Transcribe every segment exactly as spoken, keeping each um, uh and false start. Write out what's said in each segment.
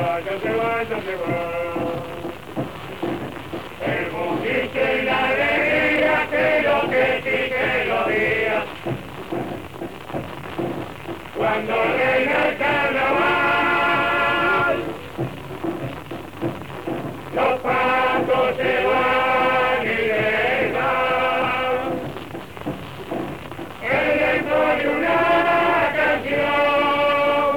va, ya se va, ya se va. El boliche y la alegría, que lo que sí que lo diga. Cuando reina el carnaval, los patos se van y dejan el eco de una canción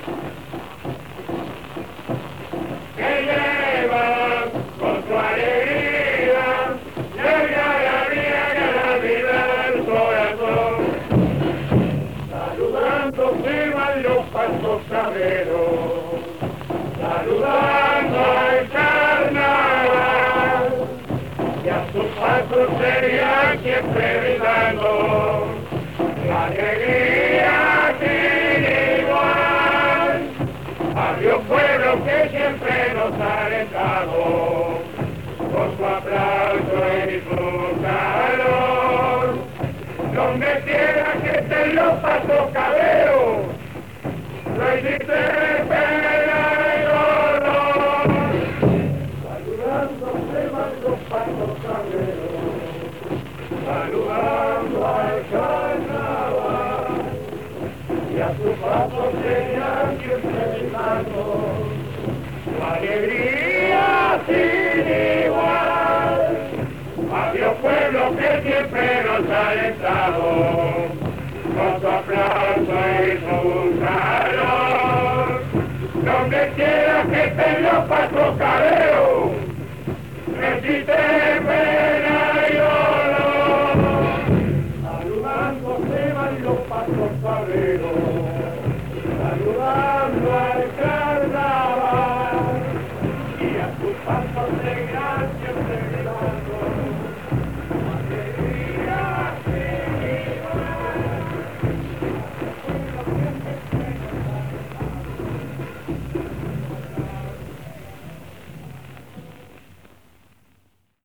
que lleva con su alegría la alegría que la vida del corazón. Saludando se van los pasos cabreros, saludando al carnaval, y a sus pasos serían siempre brindando la alegría sin igual. Adiós pueblo que siempre nos ha alentado, con su aplauso y su calor. Donde quiera que estén los pasos cabreros, no existe pena y dolor. Saludando se van los pasos cabreros, saludando al carnaval, y a su paso serían siempre gritando la alegría sin igual. Adiós pueblo que siempre nos ha alentado, con su aplauso y su calor. Donde quiera que estén los pasos cabreros, no existe pena y dolor. Saludando se van los pasos cabreros, saludando al carnaval, y a sus pasos